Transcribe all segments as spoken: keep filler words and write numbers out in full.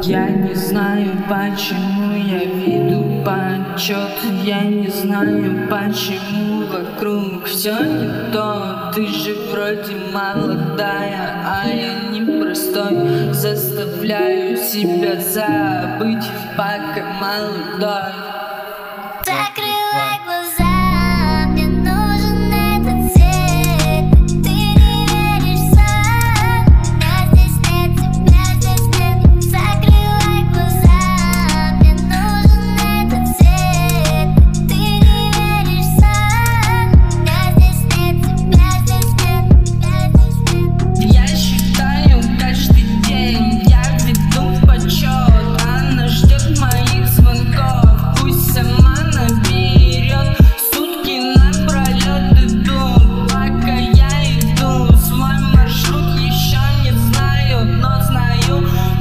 Я не знаю, почему я веду почет. Я не знаю, почему вокруг все не то. Ты же вроде молодая, а я непростой. Заставляю себя забыть, пока молодой. Закрывай глаза, мне нужен этот свет. Ты не веришь сам, меня здесь нет, тебя здесь нет. Закрывай глаза, мне нужен этот свет. Ты не веришь сам, меня здесь нет, тебя здесь нет, тебя здесь нет. Я считаю каждый день, я веду почет. Она ждет моих звонков, пусть сама наберет. Сутки напролет идут, пока я иду. Свой маршрут еще не знаю, но знаю,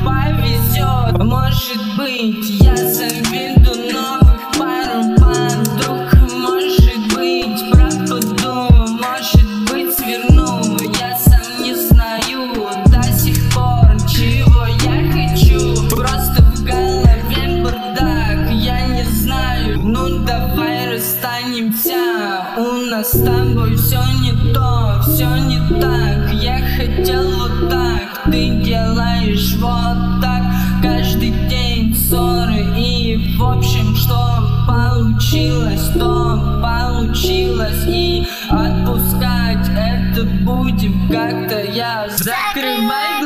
повезет. Может быть, я заведу новых пару подруг. Может быть, пропаду, может быть, сверну. Я сам не знаю до сих пор, чего я хочу. Просто в голове бардак, я не знаю. Ну давай расстанемся, у нас с тобой все не то, все не так. Я хотел вот так, ты делаешь вот так. Каждый день ссоры и в общем, что получилось, то получилось. И отпускать это будем как-то. Я закрывай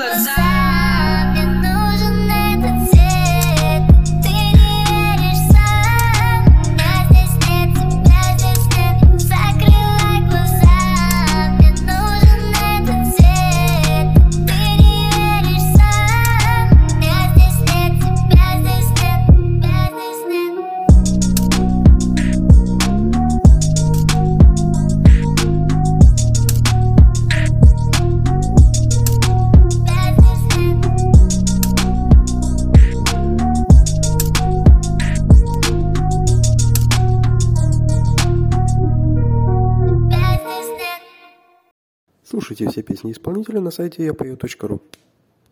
глаза. Мне нужен этот свет. Ты не веришь сам, меня здесь нет, тебя здесь нет. Закрывай глаза. Мне нужен этот свет. Ты не веришь сам, меня здесь нет, тебя здесь нет, тебя здесь нет. Слушайте все песни исполнителя на сайте я пою точка ру.